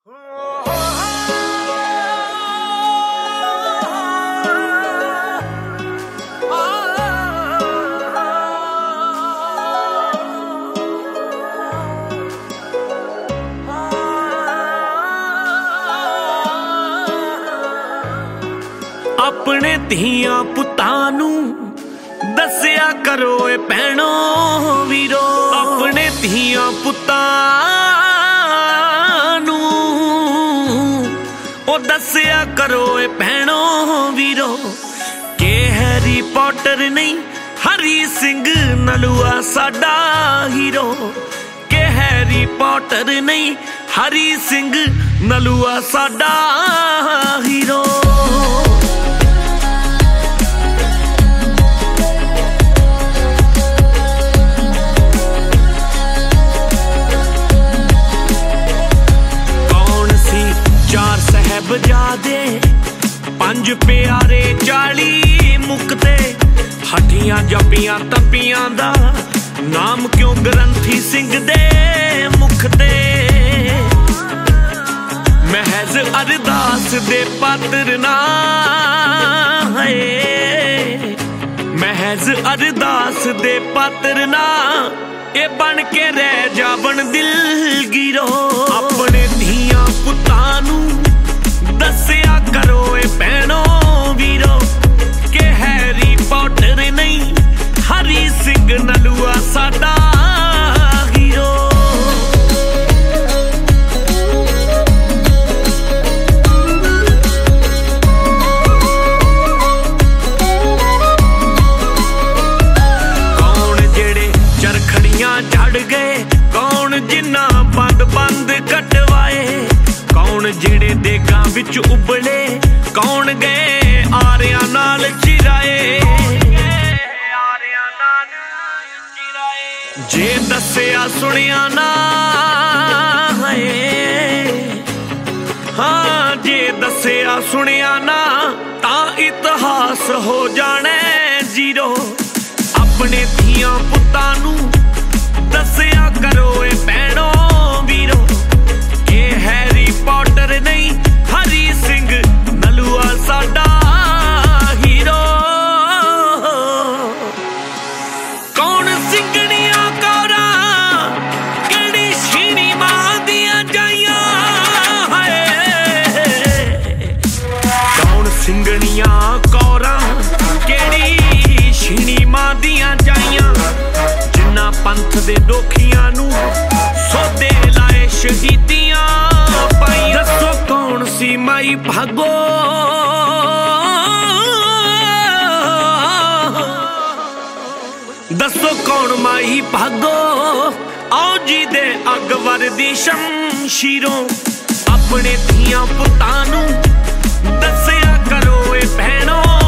अपने धियां पुत्तां नूं दस्सिया करो ए भैणो वीरो। अपने धियां पुत्तां नूं ओ दस्सिया करो ए भैणो वीरो के हैरी पॉटर नहीं हरी सिंह नलूआ साडा हीरो। के हैरी पॉटर नहीं हरी सिंह नलूआ साडा हीरो। साहिबजादे पंज प्यारे 40 मुक्ते हटियां जपियां तपियां दा नाम क्यों ग्रंथी सिंह दे मुख ते। महज अरदास दे पात्र ना है, महज अरदास दे पात्र ना ए बन के रह जावन दिल गिरो। अपने धियां पुत्तां नूं दस्सिया करो ए भैणो वीरो के हैरी पॉटर नहीं हरी सिंह नलूआ साडा हीरो। कौन जेड़े चरखड़ियां झड़ गए, कौन जिन्ना बंद बंद कटवाए, कौन जेड़े देगां विच उबले, कौन गए आरियां नाल चिराए। जे दस्सिया सुनिया ना है, हाँ जे दस्सिया सुनिया ना तां इतिहास हो जाने जीरो। अपने धियां पुत्तां नूं दस्सिया करो ए भैणो वीरो के हैरी पॉटर नहीं हरी सिंह नलूआ साडा हीरो। कौन सिंगणियां कौरा केड़ी छीनी मां दियां जाइयां है। कौन सिंगणियां कौरा केड़ी छीनी मां दियां जाइयां जिन्ना पंथ दे दोखियां नूं सोदे लाए शहीदियां पाई। दसो कौन सी माई भागो दसो कौन माई भागो आओ जी दे अकबर दी शमशीरों। अपने धियां पुत्तां नूं दस्सिया करो ए भैणो